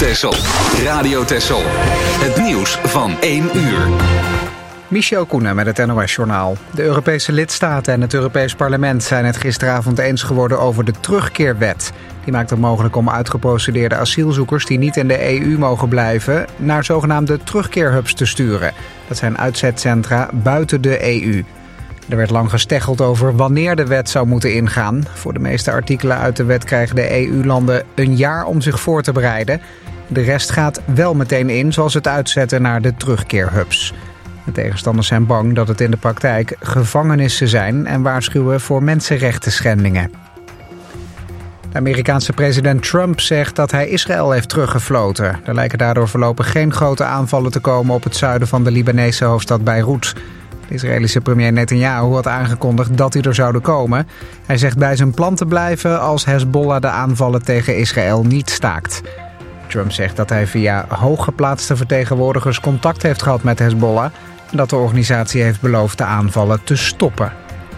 Texel. Radio Texel. Het nieuws van 1 uur. Michel Koenen met het NOS-journaal. De Europese lidstaten en het Europees Parlement zijn het gisteravond eens geworden over de terugkeerwet. Die maakt het mogelijk om uitgeprocedeerde asielzoekers die niet in de EU mogen blijven naar zogenaamde terugkeerhubs te sturen. Dat zijn uitzetcentra buiten de EU. Er werd lang gesteggeld over wanneer de wet zou moeten ingaan. Voor de meeste artikelen uit de wet krijgen de EU-landen een jaar om zich voor te bereiden. De rest gaat wel meteen in, zoals het uitzetten naar de terugkeerhubs. De tegenstanders zijn bang dat het in de praktijk gevangenissen zijn en waarschuwen voor mensenrechten schendingen. De Amerikaanse president Trump zegt dat hij Israël heeft teruggefloten. Er lijken daardoor voorlopig geen grote aanvallen te komen op het zuiden van de Libanese hoofdstad Beirut. De Israëlische premier Netanyahu had aangekondigd dat hij er zouden komen. Hij zegt bij zijn plan te blijven als Hezbollah de aanvallen tegen Israël niet staakt. Trump zegt dat hij via hooggeplaatste vertegenwoordigers contact heeft gehad met Hezbollah en dat de organisatie heeft beloofd de aanvallen te stoppen.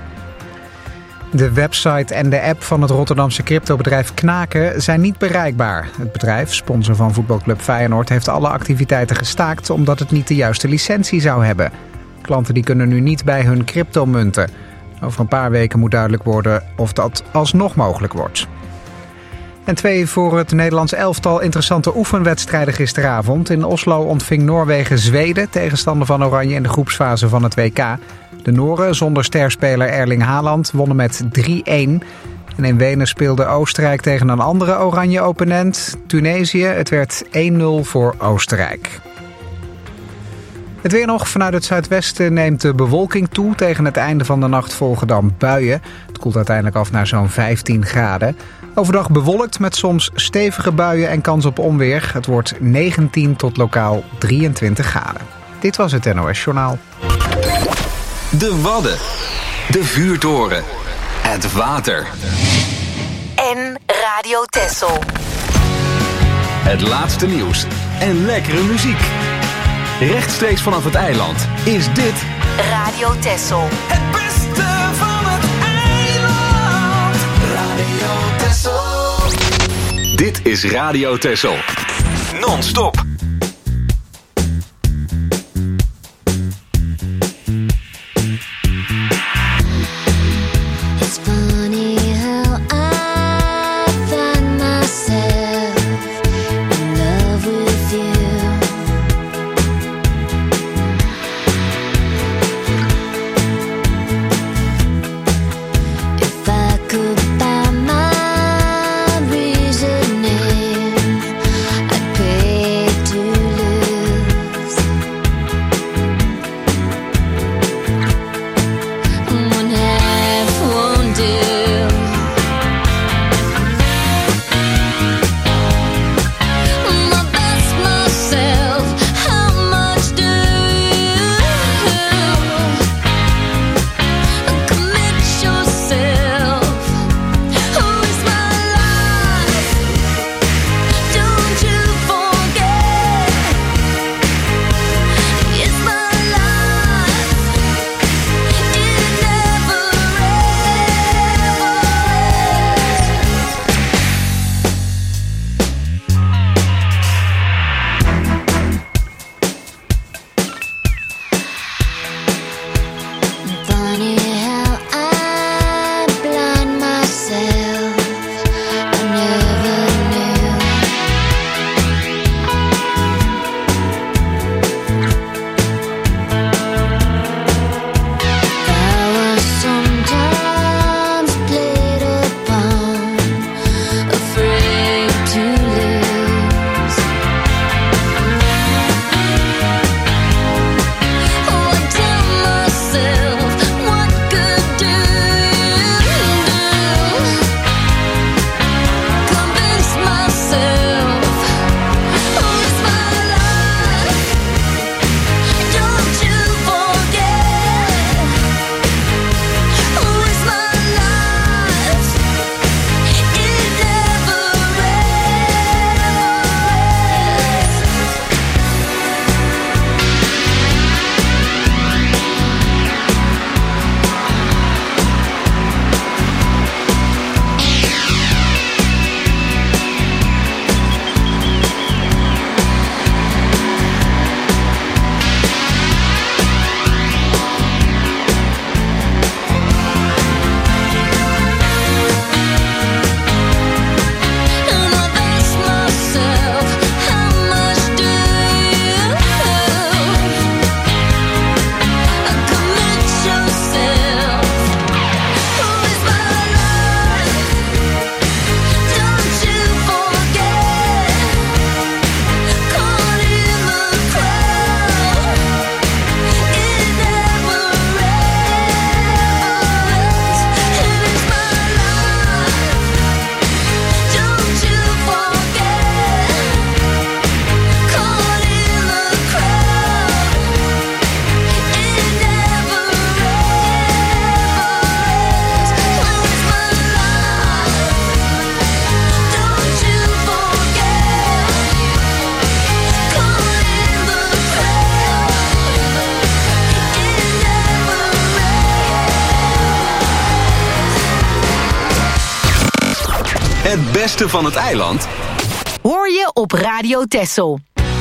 De website en de app van het Rotterdamse cryptobedrijf Knaken zijn niet bereikbaar. Het bedrijf, sponsor van voetbalclub Feyenoord, heeft alle activiteiten gestaakt omdat het niet de juiste licentie zou hebben. Klanten die kunnen nu niet bij hun cryptomunten. Over een paar weken moet duidelijk worden of dat alsnog mogelijk wordt. En 2 voor het Nederlands elftal interessante oefenwedstrijden gisteravond. In Oslo ontving Noorwegen Zweden, tegenstander van Oranje in de groepsfase van het WK. De Noren, zonder sterspeler Erling Haaland, wonnen met 3-1. En in Wenen speelde Oostenrijk tegen een andere Oranje opponent, Tunesië. Het werd 1-0 voor Oostenrijk. Het weer nog. Vanuit het zuidwesten neemt de bewolking toe. Tegen het einde van de nacht volgen dan buien. Het koelt uiteindelijk af naar zo'n 15 graden. Overdag bewolkt met soms stevige buien en kans op onweer. Het wordt 19 tot lokaal 23 graden. Dit was het NOS Journaal. De Wadden. De vuurtoren. Het water. En Radio Texel. Het laatste nieuws en lekkere muziek. Rechtstreeks vanaf het eiland is dit Radio Texel. Het beste van het eiland. Radio Texel. Dit is Radio Texel. Non-stop. It's funny how I find myself in love with you. If I could buy my reasoning, I'd pay to lose. One half won't do. Het beste van het eiland? Hoor je op Radio Texel.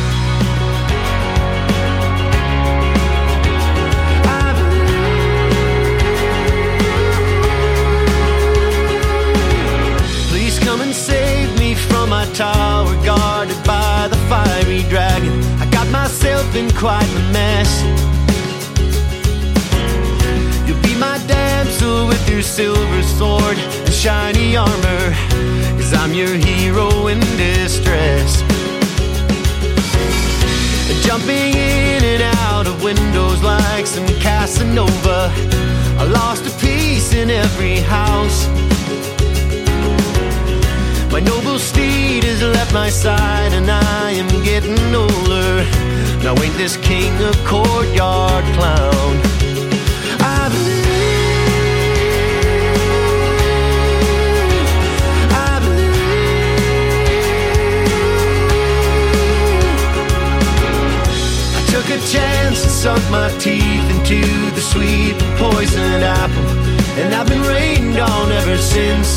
Please come and save me from my tower, guarded by the fiery dragon. I got myself in quite the mess. You'll be my damsel with your silver sword and shiny armor, 'cause I'm your hero in distress. Jumping in and out of windows like some Casanova, I lost a piece in every house. My noble steed has left my side and I am getting older. Now ain't this king a courtyard clown? I took a chance and sunk my teeth into the sweet and poisoned apple, and I've been rained on ever since.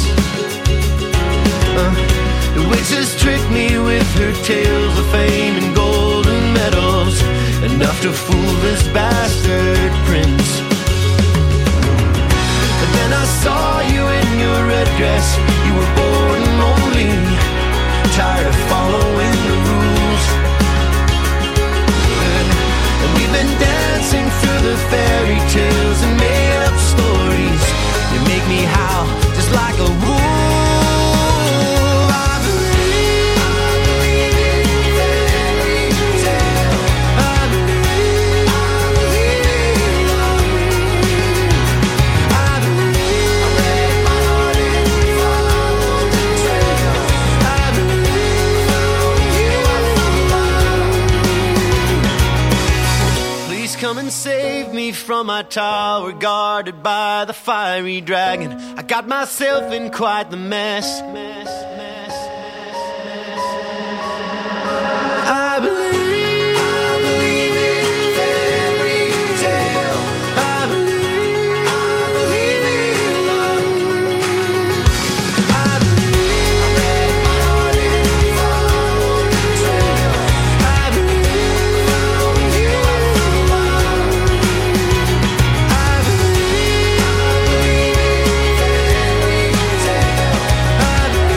The witch has tricked me with her tales of fame and golden medals, enough to fool this bastard prince. But then I saw you in your red dress. You were bored and lonely, tired of following the rules. And we've been dancing through the fairy tales and made up stories. You make me howl just like a wolf. Come and save me from my tower, guarded by the fiery dragon. I got myself in quite the mess. I believe in fairy tale. I believe in love. I believe I break my heart and follow the trail. I believe you are the one. I believe in fairy tale. I believe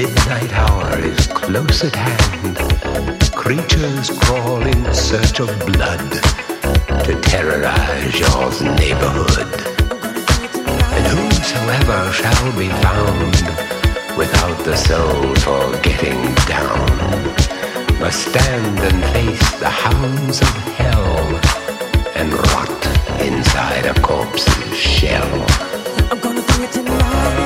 midnight hour is close at hand. Creatures crawl in search of blood to terrorize your neighborhood. And whosoever shall be found without the soul for getting down must stand and face the hounds of hell and rot inside a corpse's shell. I'm gonna do it tonight.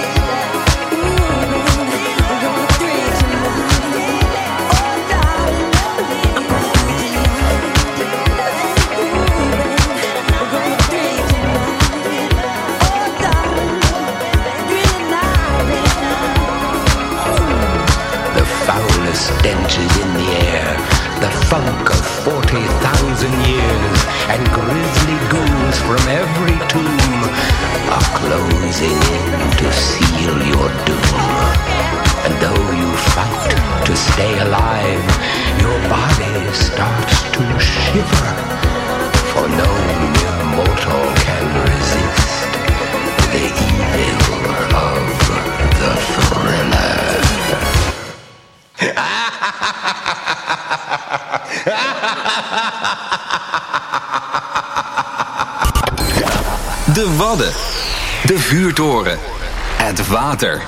Stench is in the air, the funk of 40,000 years, and grisly ghouls from every tomb are closing in to seal your doom. And though you fight to stay alive, your body starts to shiver, for no mere mortal can resist the evil of the thriller. De Wadden, de Vuurtoren, het water.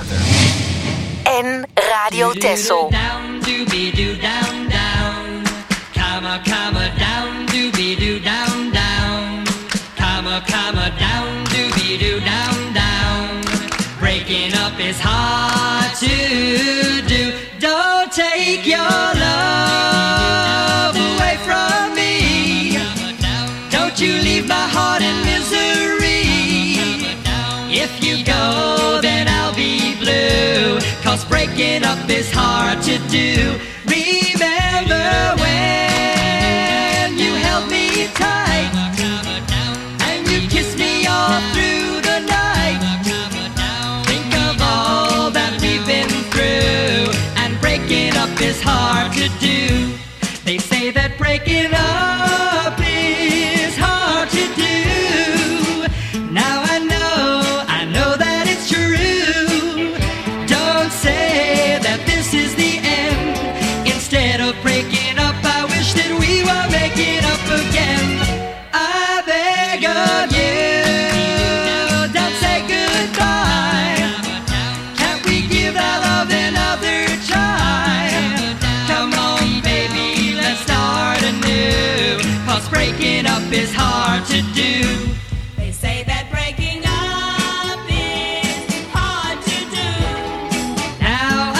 En Radio Texel. Down, doobie-doo, down, down. Come down, doobie-doo, down, down. Come down, doobie-doo, down, down. Breaking up is hard to do. Don't take your love away from me. Don't you leave my heart in misery. If you go, then I'll be blue. 'Cause breaking up is hard to do. Remember when you held me tight and you kissed me all through the night. Think of all that we've been through, and breaking up is hard to do. They say that breaking up is hard to do. Now I know that it's true. Don't say that this is the end. Instead of breaking up, I wish that we were making up again. I beg of you, don't say goodbye. Can't we give our love another try? Come on, baby, let's start anew. 'Cause breaking up is hard to do. They say that breaking up is hard to do. Now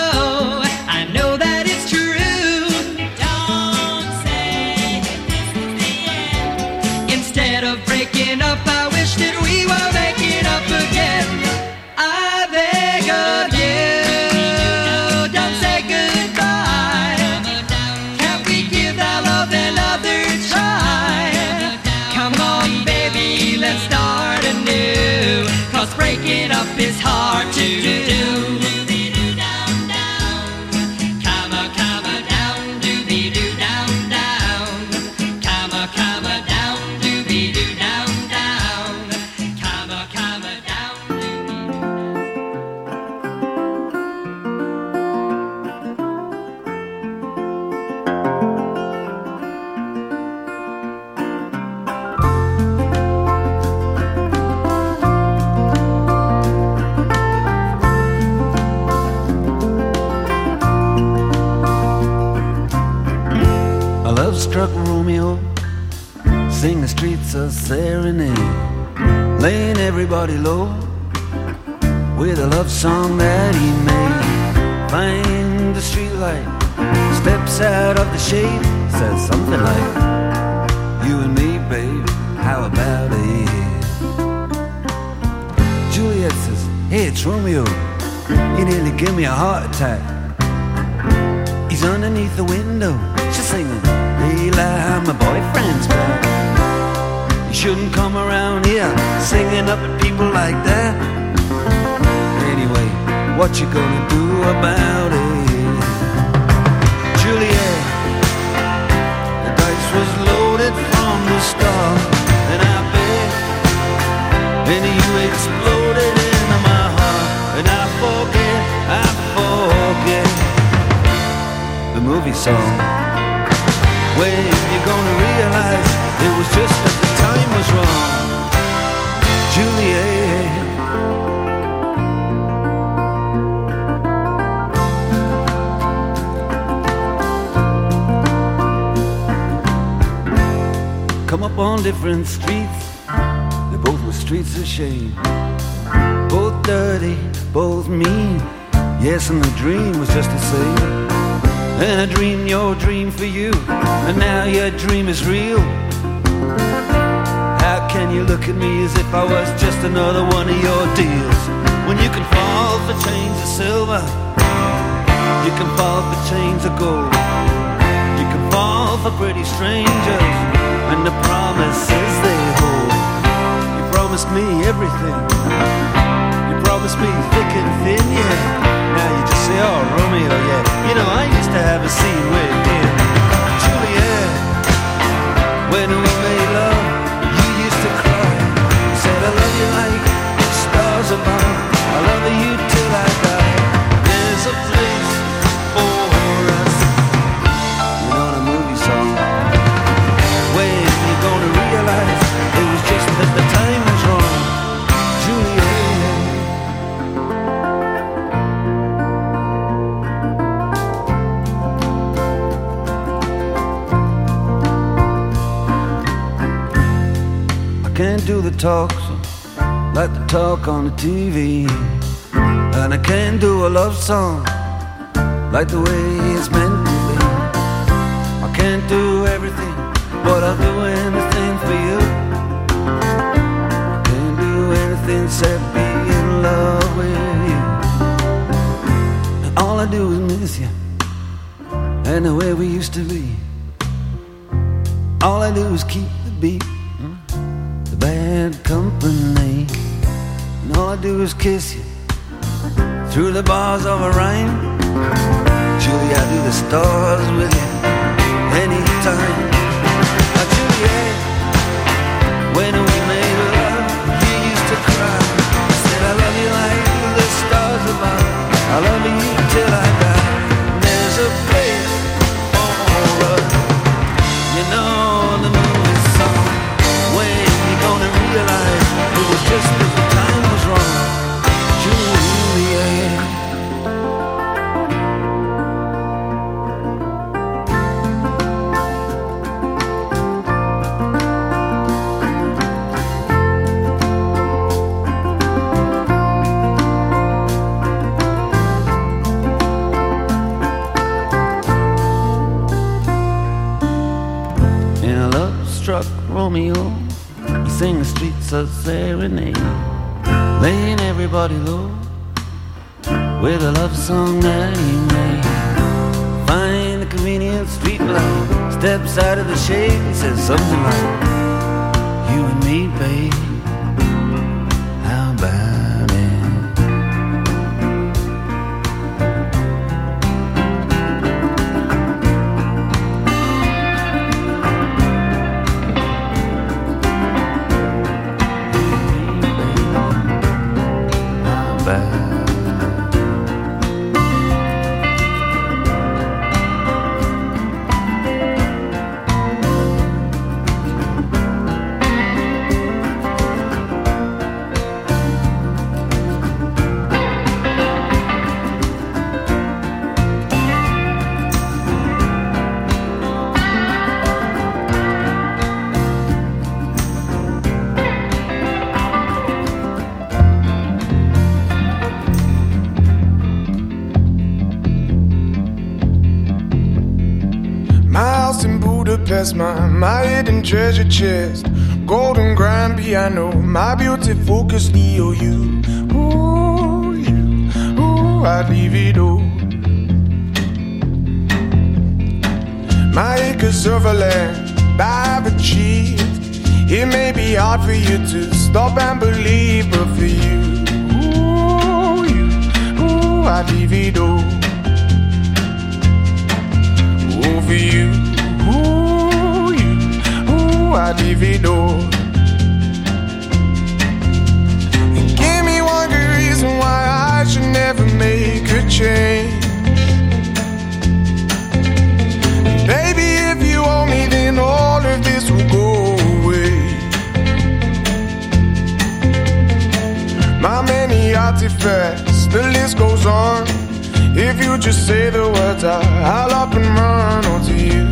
I know that it's true. Don't say this is the end. Instead of breaking up, I wish that we were making up again. I beg of you, don't say goodbye. Can't we give our love another try? Come on, baby, let's start anew. 'Cause breaking up is hard to do. Come down, doobie-doo, down, down. Come down, doobie-doo, down, down. Come down, doobie-doo. A love-struck Romeo sing the streets a serenade, laying everybody low with a love song that he made. Find the streetlight, steps out of the shade, says something like, "You and me, babe, how about it?" Juliet says, "Hey, it's Romeo, you nearly give me a heart attack." He's underneath the window, she's singing, "Daylight, my boyfriend's back." You shouldn't come around here singing up at people like that. Anyway, what you gonna do about it? Juliet, the dice was loaded from the start, and I bet then you exploded into my heart, and I forget I forget the movie song. When you're gonna realize it was just that the time was wrong, Juliet. Come up on different streets, they both were streets of shame. Both dirty, both mean, yes, and the dream was just the same. And I dreamed your dream for you, and now your dream is real. How can you look at me as if I was just another one of your deals? When you can fall for chains of silver, you can fall for chains of gold, you can fall for pretty strangers and the promises they hold. You promised me everything, you promised me thick and thin, yeah. Now you just say, oh, Romeo, yeah. You know, I used to have a scene with him, Juliet. When we made love, you used to cry. You said, I love you like the stars above, I love you till I die. There's a place for us. You know the movie song. When you're gonna realize it was just that the time was wrong, Juliet. Can't do the talk like the talk on the TV, and I can't do a love song like the way it's meant to be. I can't do everything, but I'll do anything for you. I can't do anything except be in love with you. And all I do is miss you and the way we used to be. All I do is keep the beat, bad company, and all I do is kiss you through the bars of a rhyme. Julie, I do the stars with you anytime. Juliet, when we made love, you used to cry. I said I love you like the stars above, I love you till I die. There's a place for us, you know the movie song. When you gonna realize it was just that the time was wrong, Juliet. In a love-struck Romeo, you sing the streets of serenade, laying everybody low with a love song that he made. Find a convenient street light, steps out of the shade, he says something like, you and me, babe, how about it? My hidden treasure chest, golden grand piano, my beauty focus EOU. Ooh, I'd leave it all. My acres of land I've achieved. It may be hard for you to stop and believe, but for you, I'd leave it all. Oh, for you, I'd leave it all. And give me one good reason why I should never make a it fast, the list goes on. If you just say the words, I'll up and run onto you.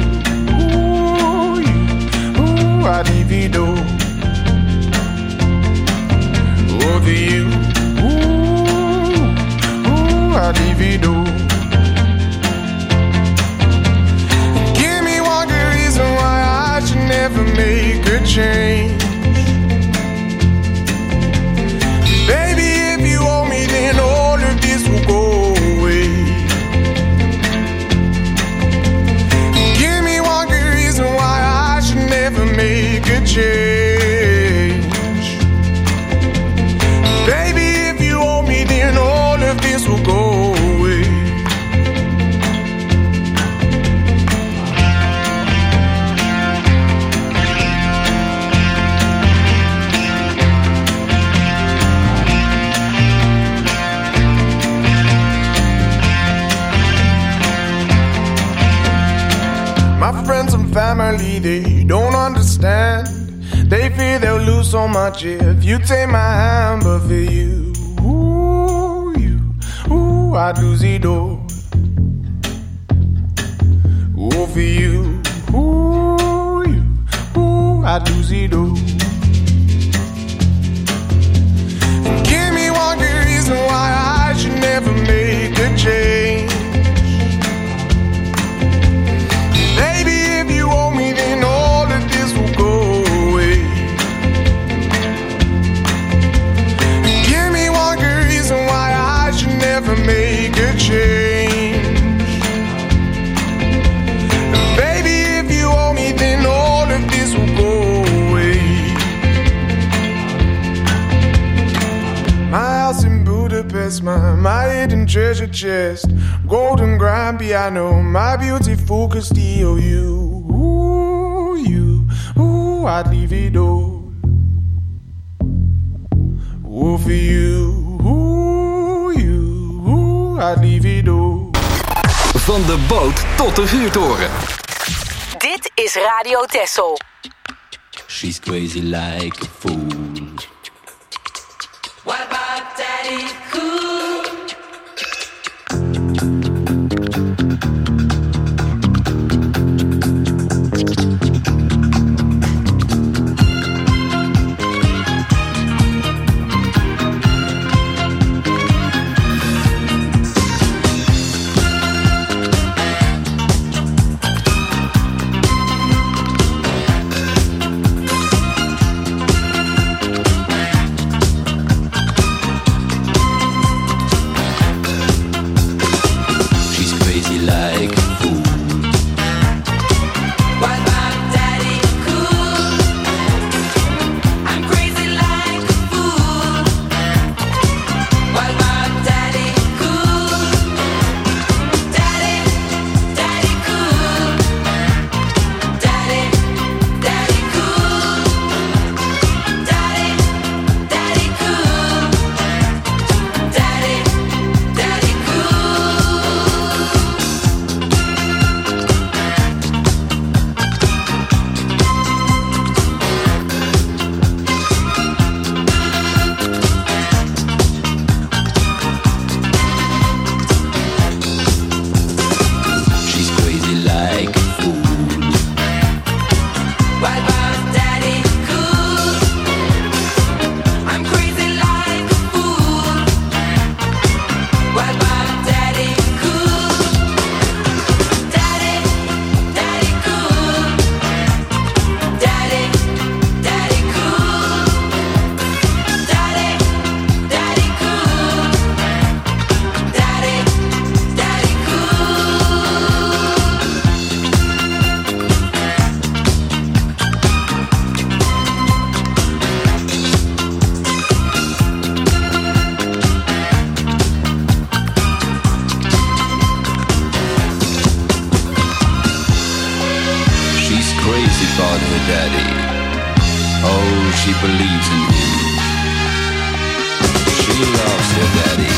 Ooh, I divido. Over you. Ooh, I divido. Give me one good reason why I should never make a change. Baby, if you owe me, then all of this will go away. Give me one good reason why I should never make a change. Baby, if you owe me, then all of this will go away. Friends and family, they don't understand. They fear they'll lose so much if you take my hand. But for you, I'd lose it all. Oh, for you, I'd lose it all. Give me one good reason why I should never make a change. Then all of this will go away. Give me one good reason why I should never make a change. Baby, if you owe me, then all of this will go away. My house in Budapest, my hidden treasure chest, golden grand piano, my beautiful Castillo, you. I'd leave it all. Oh, for you, I'd leave it all. Van de boot tot de vuurtoren. Dit is Radio Texel. She's crazy like a fool. What about Daddy Cool? she believes in him. She loves her daddy.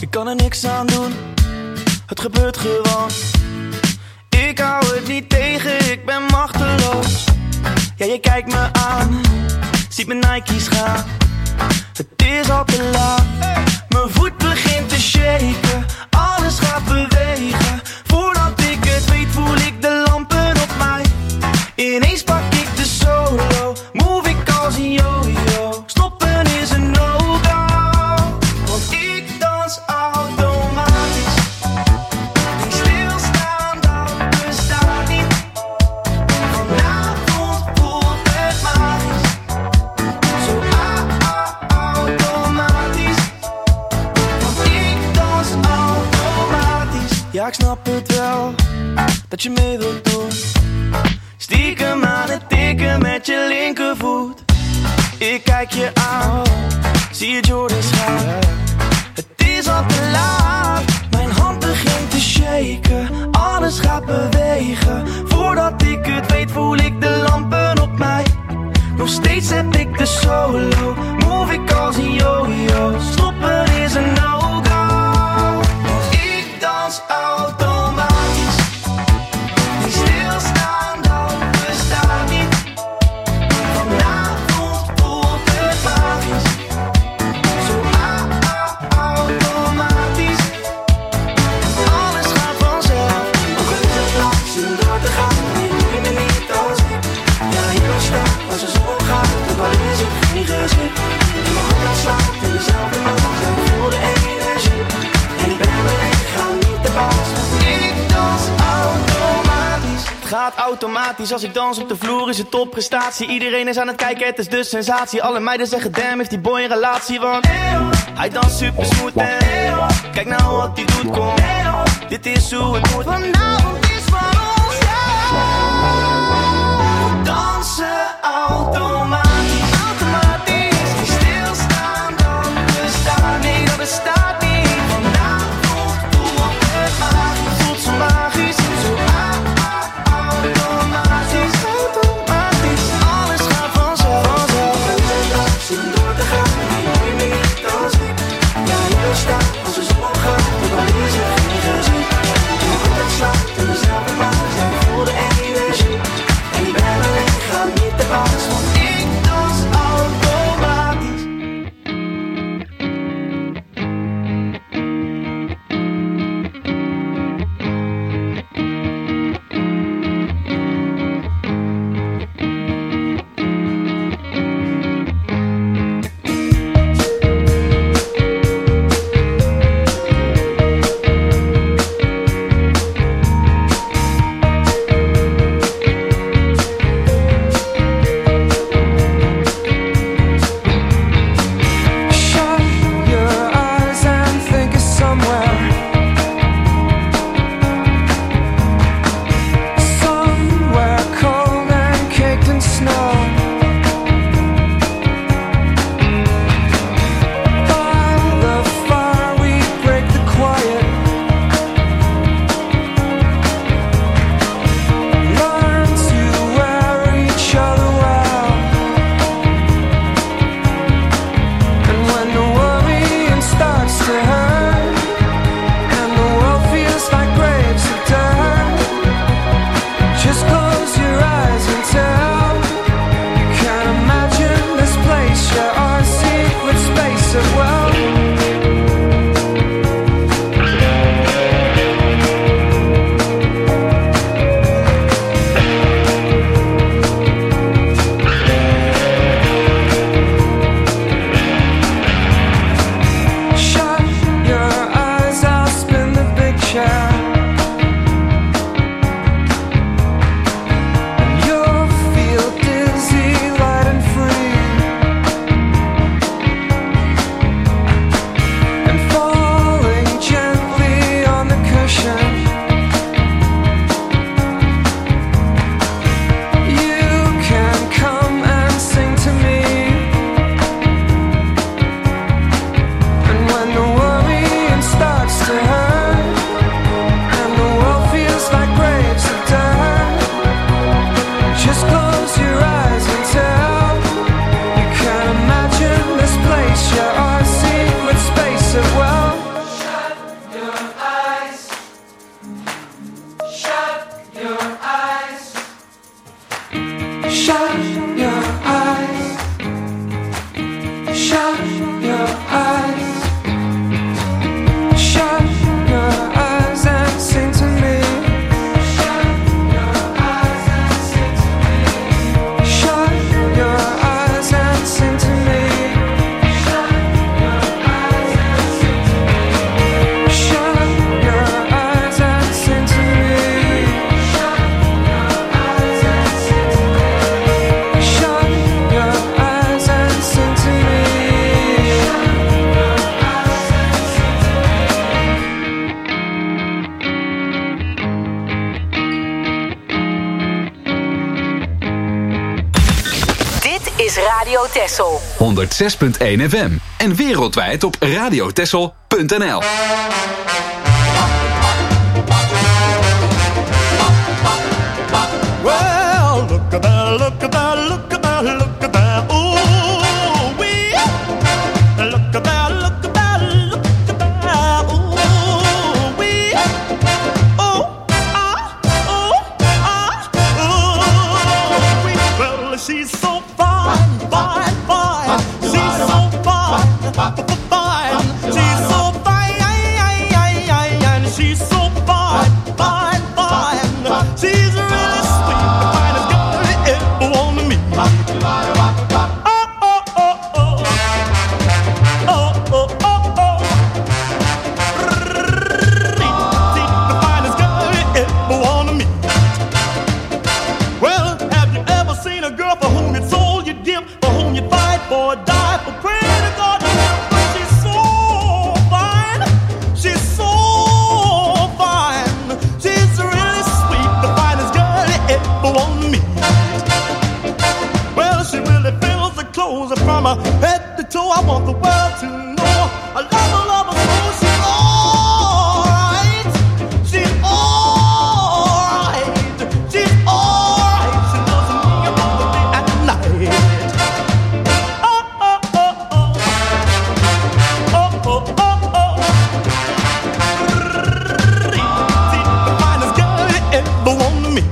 kan er niks aan doen, het gebeurt gewoon. Ik hou het niet tegen, ik ben machteloos. Ja, je kijkt me aan, ziet mijn Nike's gaan. Het is al te laat, mijn voet begint te shaken. Alles gaat bewegen, voordat ik het weet voel ik de lampen op mij. Ineens pak ik de solo, move ik als een yo-yo. Stoppen is een no-go, want ik dans automatisch. Niet stilstaan, dat bestaat niet. Vanavond voelt het magisch. Zo automatisch. Want ik dans automatisch. Ja, ik snap het wel, dat je mee wilt doen. Stiekem aan het tikken met je linkervoet. Ik kijk je aan, zie je Jordans gaan. Het is al te laat, mijn hand begint te shaken. Alles gaat bewegen, voordat ik het weet voel ik de lampen op mij. Nog steeds heb ik de solo, move ik als een yo-yo. Stoppen is een no-go, want ik dans automatisch. Niet stilstaan, dat bestaat niet. Vanavond voelt het magisch. Zo automatisch. Alles gaat vanzelf. Ook al is het lang, zin door te gaan. Je doet me niet als ik. Ja, hier staan, als de zon gaat. Ook al is het geen gezicht. En mijn hart slaat in dezelfde maat. En ik voel de energie. En ik ben alleen, ik ga niet te baas. Ik dans automatisch. Het gaat automatisch, als ik dans op de vloer is het topprestatie. Iedereen is aan het kijken, het is de sensatie. Alle meiden zeggen damn, heeft die boy een relatie. Want hij danst super smooth en kijk nou wat hij doet, kom. Dit is hoe het moet. Vanavond is van ons, ja. We dansen automatisch. Automatisch, niet stilstaan, dat bestaat niet. Dat bestaat niet. Vanavond voelt het magisch. Voelt zo magisch, zo automatisch. Automatisch, alles gaat vanzelf. Zin door te gaan, je doet me niet als ik. Ja, hier staan, als de zon gaat. Ook al is er geen gezicht. En mijn hart slaat in dezelfde maat. En ik voel de energie. En ik ben alleen, ik ga niet te baas. Want ik Radio Texel. 106.1 FM. En wereldwijd op radiotexel.nl. Well, look at that, look at that, look at that, look at that. Ooh, wee. Look at that, look at that, look at that. Ooh, wee. Oh, wee. Well, she's so fine, fine, fine. She's so fine, fine. She's so fine, and she's so fine, fine, fine. She's really sweet, the finest girl you ever wanna meet. The finest girl you ever wanna meet. Well, have you ever seen a girl for whom you sold your dip, for whom you fight for, die for, pray to God? She's so fine, she's so fine, she's really sweet, the finest girl you ever want to meet. Well, she really fills the clothes from her head to toe. I want the world to know I love her so. She's alright, she's alright, she's alright. She loves me about the day and night. The finest girl you ever want to meet.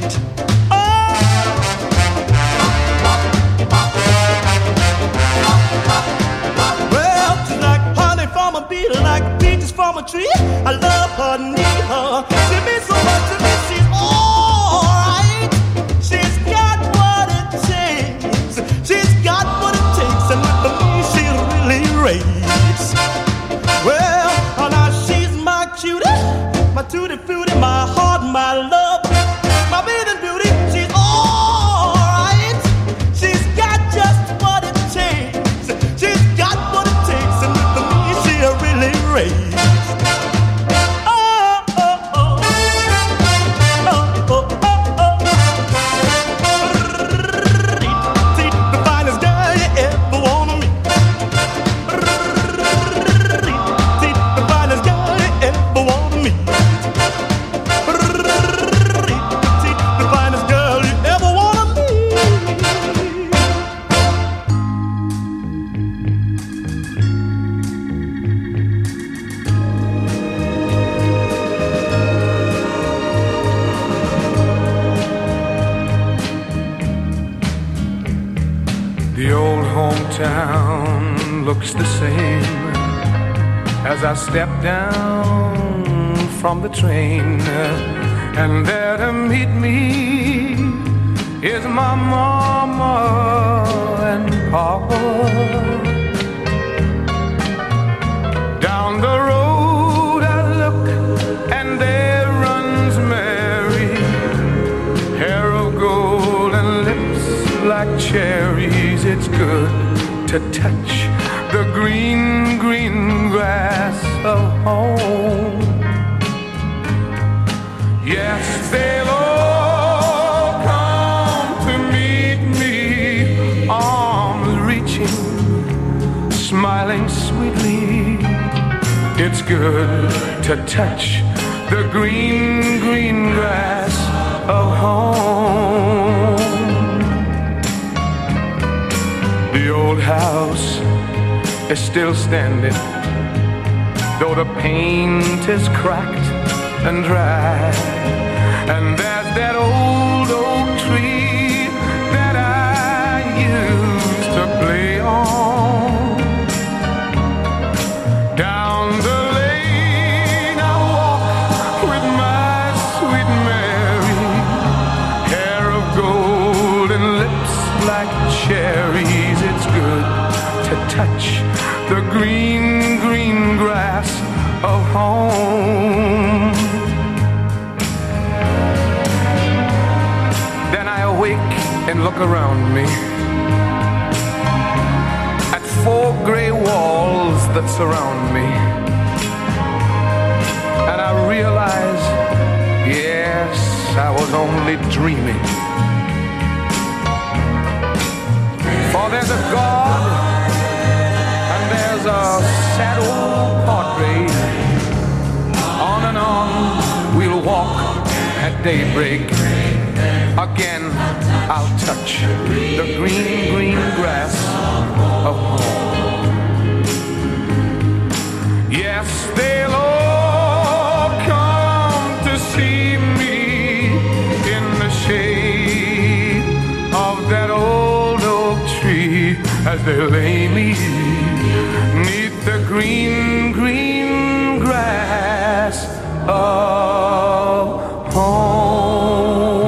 Well, she's like honey from a bee, like peaches from a tree. I love her, need her. She means so much to me. She's alright. She's got what it takes. She's got what it takes, and with me she really raves. Well, now she's my cutie, my tutti frutti, my heart, my love, my bathing beauty. She's alright. She's got just what it takes. She's got what it takes, and with me she really raves. The finest girl you ever wanna meet. The finest girl you ever wanna meet. The finest girl you ever wanna meet. The old hometown looks the same as I step down from the train, and there to meet me is my mama and papa. Down the road I look, and there runs Mary, hair of gold and lips like cherries. It's good to touch the green, green grass of home. Yes, they'll all come to meet me, arms reaching, smiling sweetly. It's good to touch the green, green grass of home. The old house is still standing, though the paint is cracked and dry. And there's that old oak tree that I used to play on. Down the lane I walk with my sweet Mary, hair of gold and lips like cherries. It's good to touch the green, green grass of home. Then I awake and look around me at four gray walls that surround me, and I realize, yes, I was only dreaming. For there's there's a God, and there's a sad old portrait. On and on we'll walk at daybreak. Again I'll touch the green, green grass of home. Yes, they'll all come to see me in the shade of that old oak tree as they lay me 'neath the green, green grass of home.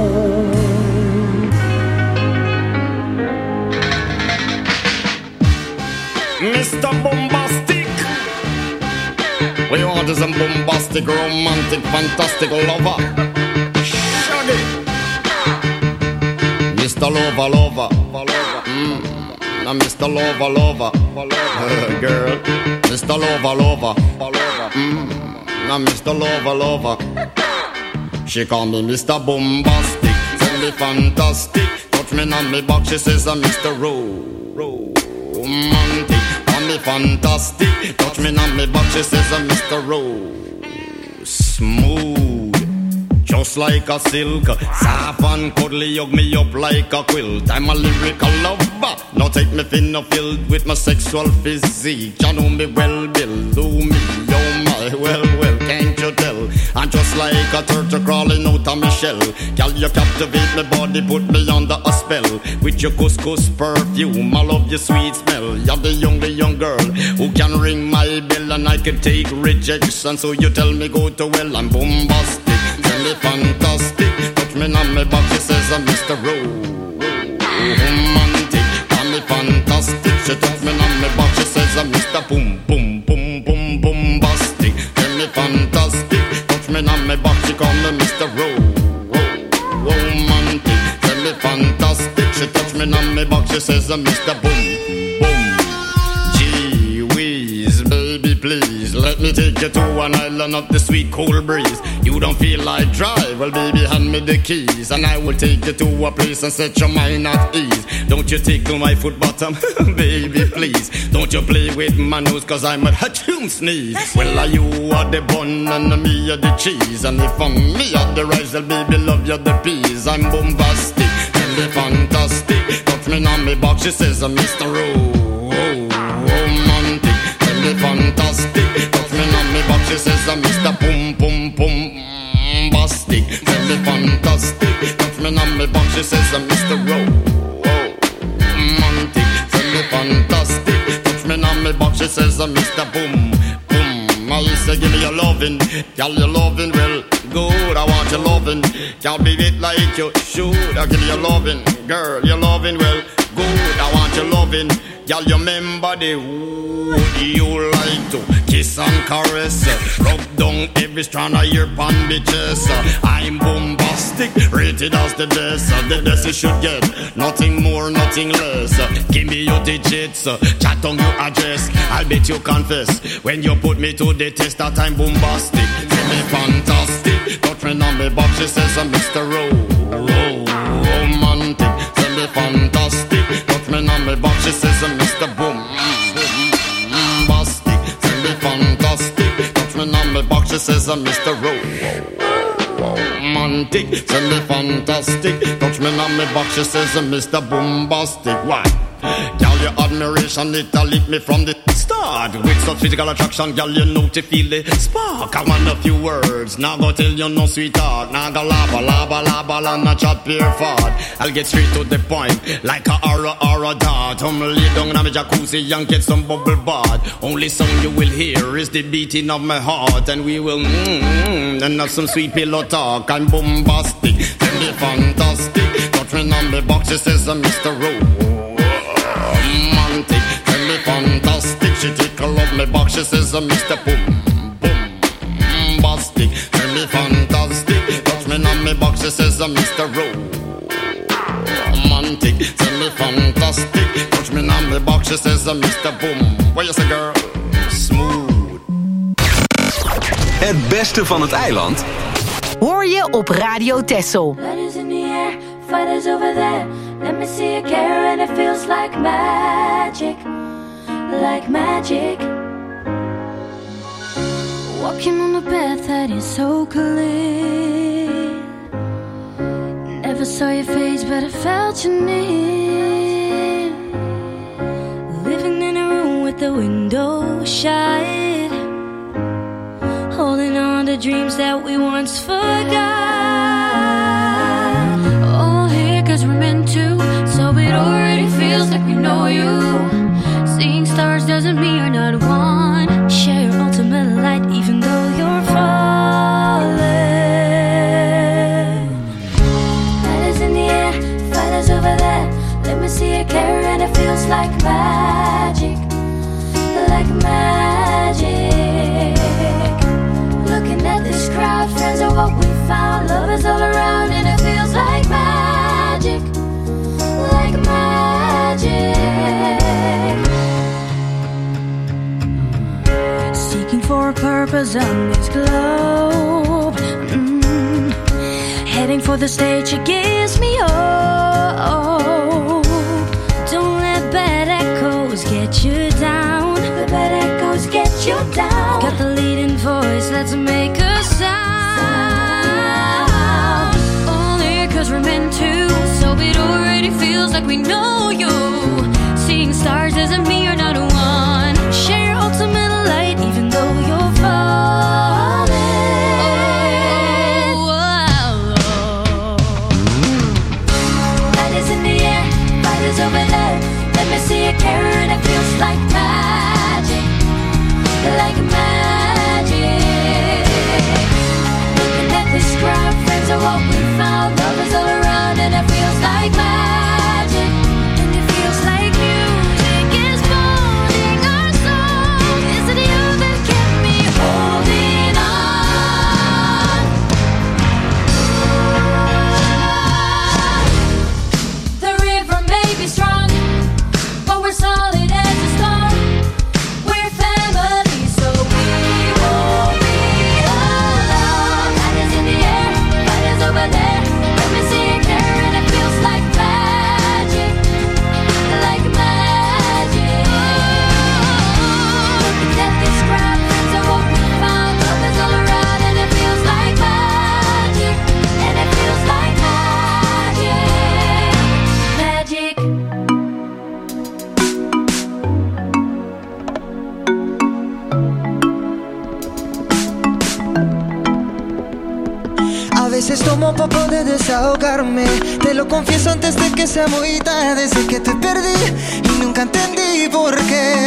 Mr. Bombastic, we want is a bombastic, romantic, fantastic lover. Shaggy, Mr. Lover, lover, now Mr. Lover, lover, girl, Mr. Lover, lover, now Mr. Lover, lover. She call me Mr. Bombastic, tell me fantastic, touch me on me back, she says I'm Mr. Romantic. Me fantastic, touch me on me back, she says I'm Mr. Rose. Smooth, just like a silk, soft and cuddly, hug me up like a quilt. I'm a lyrical lover, now take me thin or filled with my sexual physique. You know me well, Bill, do me, oh my, well, can't you tell? I'm just like a turtle crawling out of my shell. Girl, you captivate my body, put me under a spell. With your couscous perfume, I love your sweet smell. You're the young girl who can ring my bell, and I can take rejection. So you tell me go to well, I'm bombastic, tell me fantastic, touch me on my back, she says I'm Mr. Romantic, tell me fantastic, she touch me on my back, she says I'm Mr. Boom, boom, boom, boom, bombastic, tell me fantastic, touch me on my back, she call me Mr. Romantic, tell me fantastic, she touch me on my back, she says I'm Mr. Boom, boom. Gee whiz, baby please, let me take you to an island of the sweet cool breeze. You don't feel like drive, well baby hand me the keys, and I will take you to a place and set your mind at ease. Don't you take to my foot bottom, baby please. Don't you play with my nose, cause I'm a hatchoon sneeze. Well are you are the bun and me are the cheese, and if I'm me are the rice, well baby love you the peas. I'm bombastic, tell me fantastic, touch me on me box, she says I'm Mr. Romantic, tell me fantastic, touch me on me box, she says I'm Mr. Boom Boom Boom Bastic, tell me fantastic, touch me on me box, she says I'm Mr. Romantic, tell me fantastic, touch me on me box, she says I'm Mr. Boom Boom. I say give me your lovin', girl your lovin' well good, I want your lovin', can't beat it like you should. I give you your lovin', girl your lovin' well good, I want your lovin', girl you remember the wood you like to kiss and caress, rub down every strand of your bandages. I'm bombastic, rated as the best you should get, nothing more, nothing less. Give me your digits, chat on your address, I'll bet you confess when you put me to the test that I'm bombastic. Tell me fantastic, touch me on me box, she says I'm Mr. Romantic. Tell me fantastic, touch me on me box, she says I'm Mr. Bombastic. Tell me fantastic, touch me on me box, she says I'm Mr. Romantic. Tell me fantastic, touch me on me box, she says I'm Mr. Bombastic. Why? Girl, your admiration, it lit me from the start. With such physical attraction, girl, you know to feel the spark. I want a few words, now go tell you no sweetheart. Now go laba, and not chat pure fart. I'll get straight to the point, like a aura dart. Lay down in my jacuzzi and get some bubble bath. Only song you will hear is the beating of my heart, and we will and have some sweet pillow talk. I'm bombastic, tell me fantastic, touch me on the box, she says I'm Mr. Romantic, tell me fantastic, she tickle up my box, she says I'm Mr. Bombastic, tell me fantastic, touch me on my box, she says I'm Mr. Romantic, tell me fantastic, touch me on my box, she says I'm Mr. Boom. What you say, girl? Smooth. Het beste van het eiland hoor je op Radio Texel. Letters in the air, fighters over there. Let Let me see you care and it feels like magic. Like magic. Walking on a path that is so clear. Never saw your face but I felt you near. Living in a room with the window shut, holding on to dreams that we once forgot. All here cause we're meant to, so it already feels like we know you. Seeing stars doesn't mean you're not one. Share your ultimate light even though you're falling. Fighters in the air, fighters over there. Let me see you care and it feels like magic. Like magic. Looking at this crowd, friends are what we found. Love is all around and it feels like magic. Like magic. Seeking for a purpose on this globe. Heading for the stage, it gives me hope. Don't let bad echoes get you down. The bad echoes get you down. Got the leading voice, let's make a sound. Only cause we're meant to, so it already feels like we know you. Seeing stars doesn't mean you're not one. Share your ultimate light even though you're falling. Light is in the air, light is over there. Let me see you care and it feels like magic. Like magic. Looking at this crowd, friends are what we found. Love is all around and it feels like magic. And it feels like music is molding our souls. Is it you that kept me holding on? The river may be strong, but we're solid as a stone. We're family, so we won't be alone. Light is in the air, light is over there. Let me see you care and it feels like magic. Like magic. Looking at this crowd, friends are what we found. Love is all around and it feels like magic. And it feels like magic. Magic. A veces tomo un poco de desahogarme. Te lo confieso antes de que sea muy tarde. Desde que te perdí y nunca entendí por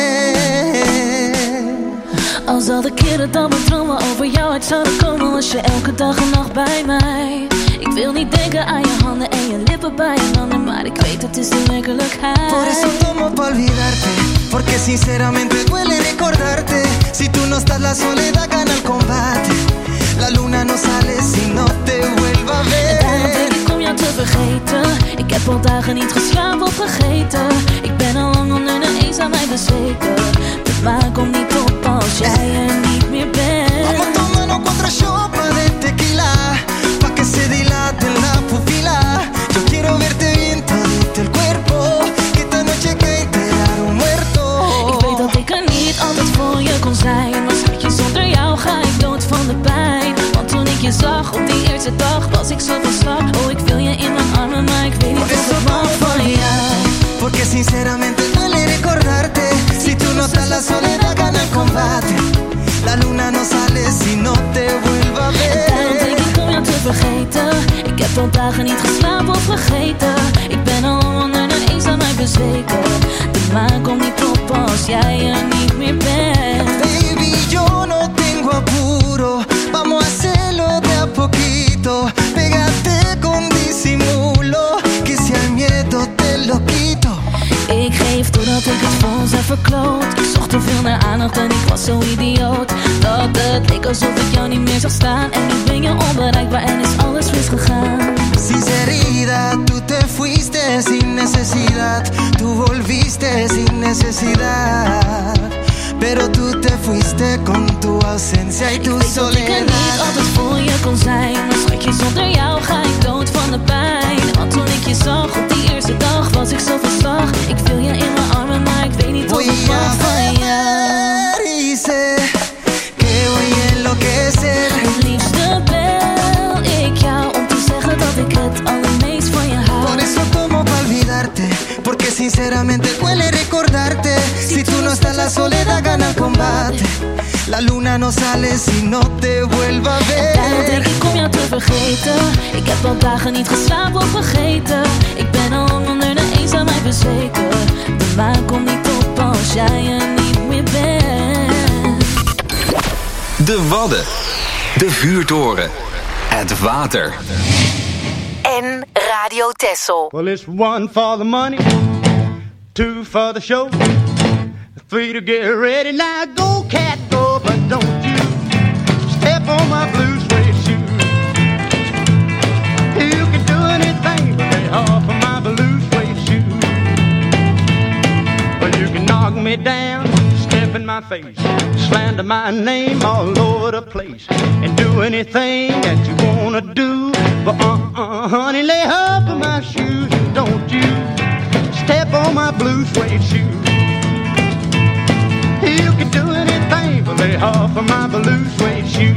qué. Al zal de keren dan mijn dromen over jou uit zouden komen, was je elke dag en nacht bij mij. Ik wil niet denken aan je handen en je lippen bij een ander, maar ik weet het is de werkelijkheid. Por eso tomo pa' olvidarte, porque sinceramente duele recordarte. Si tú no estás la soledad gana el combate. La luna no sale si no te vuelva a ver. En daarom denk ik om jou te vergeten. Ik heb al dagen niet geslapen of vergeten. Ik ben al lang onder de eens aan mij bezweken. De maan komt niet op als jij er niet meer bent. Vamos tomando contra chopa de tequila, pa' que se dilate la pupila. Yo quiero verte bien todito el cuerpo, que esta noche que enterar un muerto. Ik weet dat ik er niet altijd voor je kon zijn, maar schatje, zonder jou ga ik dood van de pijn. Want toen ik je zag op die eerste dag, was ik zo van slag. Oh, ik wil je in mijn armen, maar ik weet niet of ik mag van jou. Porque sinceramente duele recordarte. Si tú no estás la soledad gana el combate. La luna no sale si no te vuelva a ver. En daarom denk ik om jou te vergeten. Ik heb al dagen niet geslapen of vergeten. Ik ben al onder de eens aan mij bezweken. De maan komt niet op als jij er niet meer bent. Baby, yo no tengo apuro. Vamos a hacerlo de a poquito. Pégate con disimulo, que si al miedo te lo quito. Ik geef doordat ik het voor ons heb verkloot. Ik zocht te veel naar aandacht en ik was zo idioot dat het leek alsof ik jou niet meer zag staan. En nu ben je onbereikbaar en is alles misgegaan. Sinceridad, tú te fuiste sin necesidad. Tú volviste sin necesidad. Pero tú te fuiste con tu ausencia y tu soledad. Ik weet dat ik er niet altijd voor je kon zijn, maar schatje, zonder jou ga ik dood van de pijn. Want toen ik je zag op die eerste dag, als ik zoveel zag. Ik viel je in mijn armen, maar ik weet niet of ik mag van jou. Dice que voy a enloquecer. Het liefste bel ik jou om te zeggen dat ik het allermeest van je hou. Por eso como pa olvidarte, porque sinceramente duele recordarte. Si tú no estás la soledad gana el combate. La luna no sale si no te vuelva a ver. Daarom denk ik om jou te vergeten. Ik heb al dagen niet geslapen of vergeten. Ik ben al lang onder de eenzaamheid bezweken. De maan komt niet op als jij er niet meer bent. De Wadden. De Vuurtoren. Het water. En Radio Texel. Well, it's 1 for the money, 2 for the show, 3 to get ready. Now go, cat, go, but don't you step on my blue suede shoe. You can do anything but lay off of my blue suede shoe. Well, you can knock me down, step in my face, slander my name all over the place, and do anything that you wanna do. But honey, lay off of my shoes and don't you step on my blue suede shoe. You can do anything but lay off of my blue suede shoe.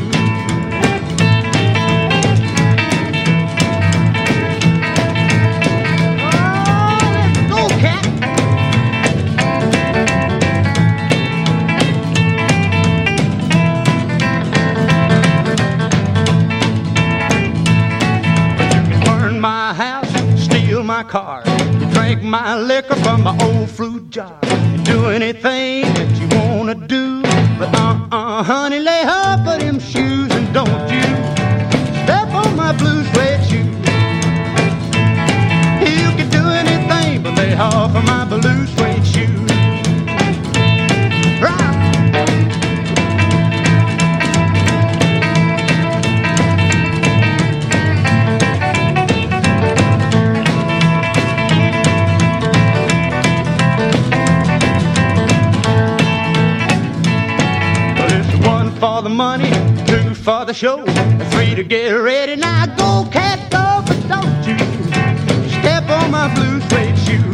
Oh, let's go, cat. My house, steal my car, drink my liquor from my old fruit jar, do anything that you wanna do. But honey, lay off of them shoes and don't you step on my blue suede shoe. You can do anything but lay off of my blue suede shoe. For the money, 2 for the show, 3 to get ready. Now go, cat, go, but don't you step on my blue suede shoe.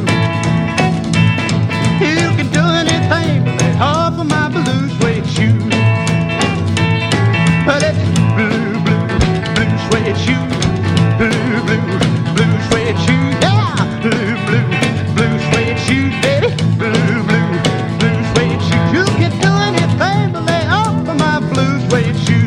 You can do anything but lay off of my blue suede shoe. Well, it's blue, blue suede shoe, blue suede shoe, yeah, blue suede shoe, baby, blue suede shoe. You can do anything but lay off of my blue suede shoe.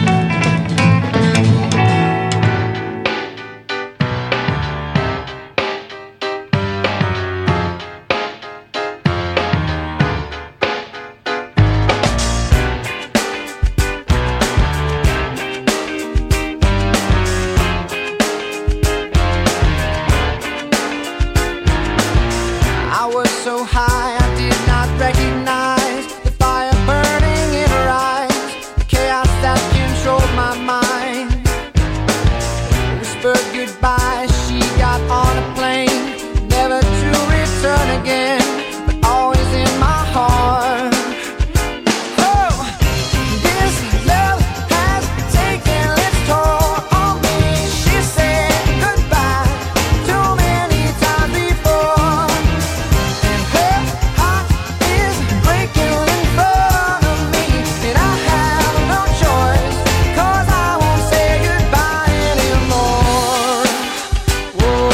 I was so high I did not recognize the fire burning in her eyes, the chaos that controlled my mind. Whispered goodbye, she got on a plane, never to return again, but always in my heart. Oh, this love has taken its toll on me. She said goodbye too many times before, and her heart is breaking in front of me, and I have no choice, 'cause I won't say goodbye anymore. Whoa,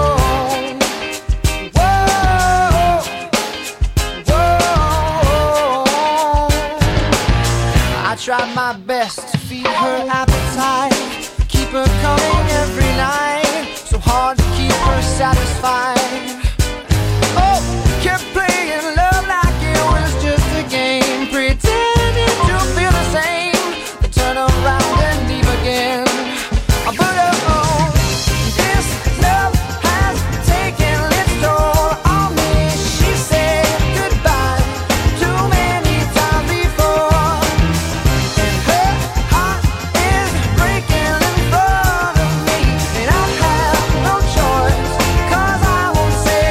whoa, whoa. I tried my best to feed her appetite, keep her coming every night, so hard to keep her satisfied. Oh, kept playing love like it was just a game, pretending to feel the same, then turn around and leave again. But oh, this love has taken its toll on me. She said goodbye too many times before, and her heart is breaking in front of me, and I have no choice, 'cause I won't say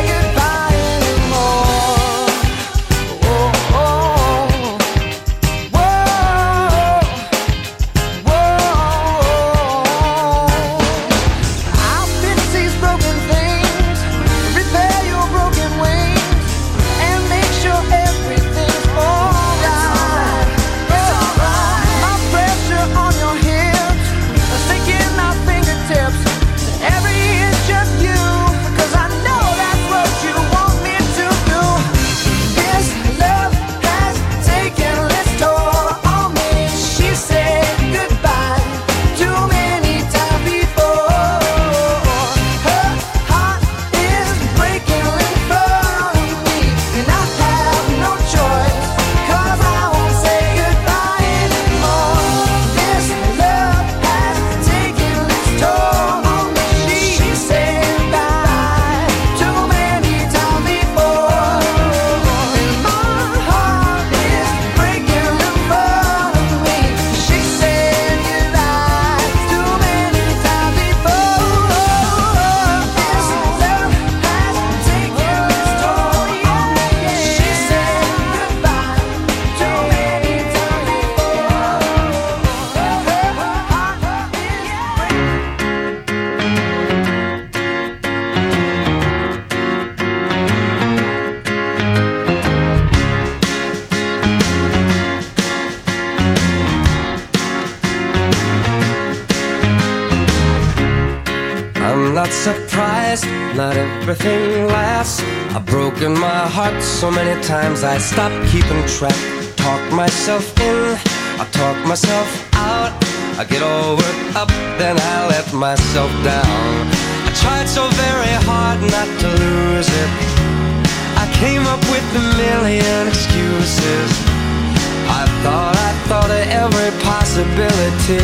not surprised, not everything lasts. I've broken my heart so many times I stopped keeping track. Talk myself in, I talk myself out. I get all worked up, then I let myself down. I tried so very hard not to lose it. I came up with a million excuses. I thought of every possibility.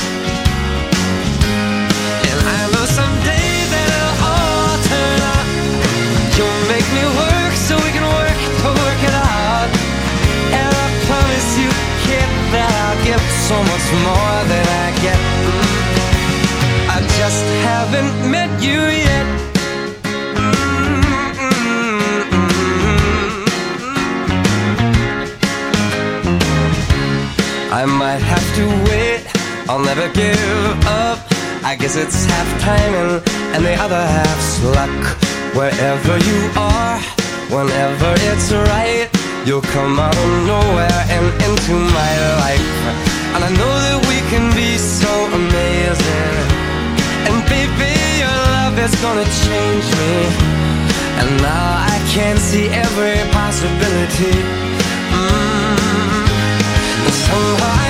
And I know someday that it'll all turn out. You'll make me work so we can work to work it out. And I promise you, kid, that I'll give so much more than I get. I just haven't met you yet. I might have to wait, I'll never give up. I guess it's half timing and the other half's luck. Wherever you are, whenever it's right, you'll come out of nowhere and into my life. And I know that we can be so amazing. And baby, your love is gonna change me. And now I can see every possibility. Somehow